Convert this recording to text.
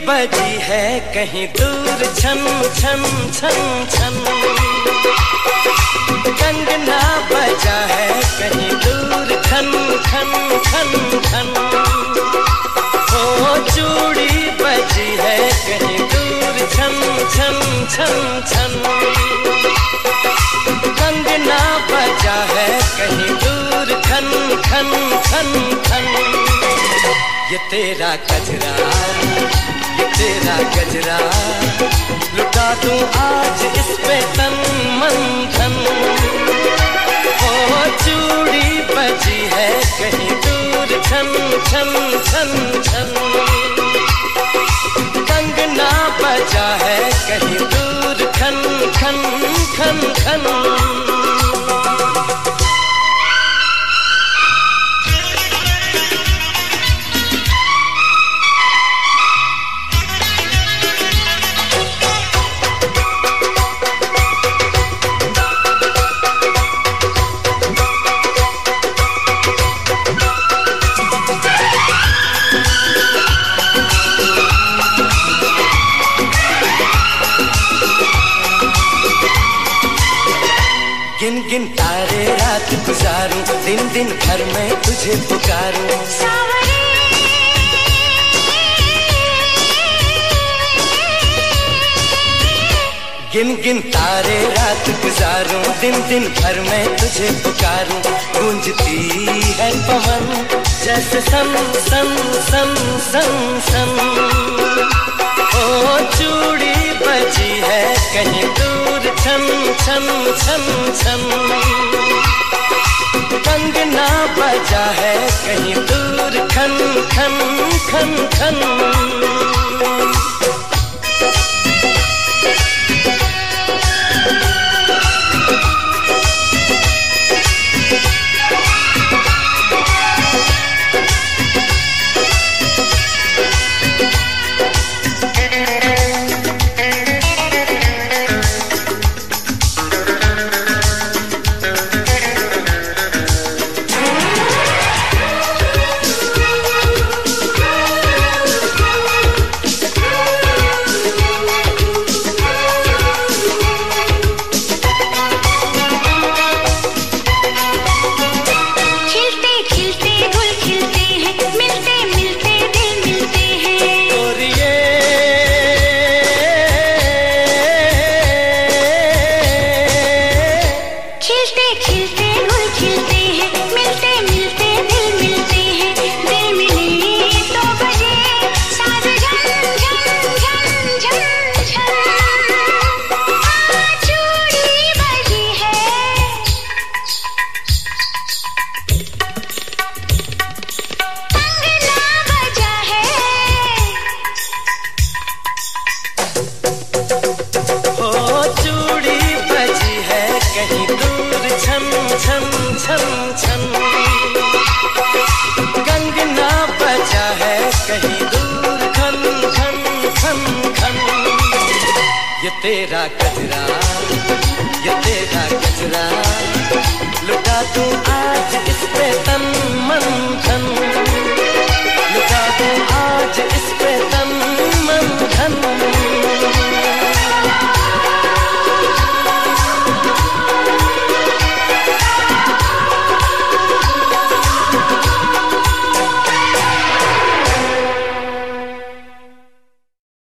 बजी है कहीं दूर छन छन छन छन, कंगना बजा है कहीं दूर खन खन खन खन, ओ चूड़ी बजी है कहीं दूर छन छन छन छन, कंगना बजा है कहीं दूर खन खन खन खन। ये तेरा गजरा, ये तेरा गजरा, लुटा दूं आज इस पे तन मन धन, ओ चूड़ी बजी है कहीं दूर छन छन छन छन, कंगना बजा है कहीं दूर खन खन खन खन। गिन गिन तारे रात गुजारूं, दिन दिन भर में तुझे पुकारूं, गिन गिन तारे रात गुजारूं, दिन दिन भर में तुझे पुकारूं, गूंजती है पवन जैसे सन सन सन सन सन, ओ चूड़ी बजी है कहीं दूर छन छन छन छन, कंगना बजा है कहीं दूर खन खन खन खन। कंगना बजा है कहीं दूर खन खन खन खन। ये तेरा गजरा, ये तेरा गजरा, लुटा दूं आज इस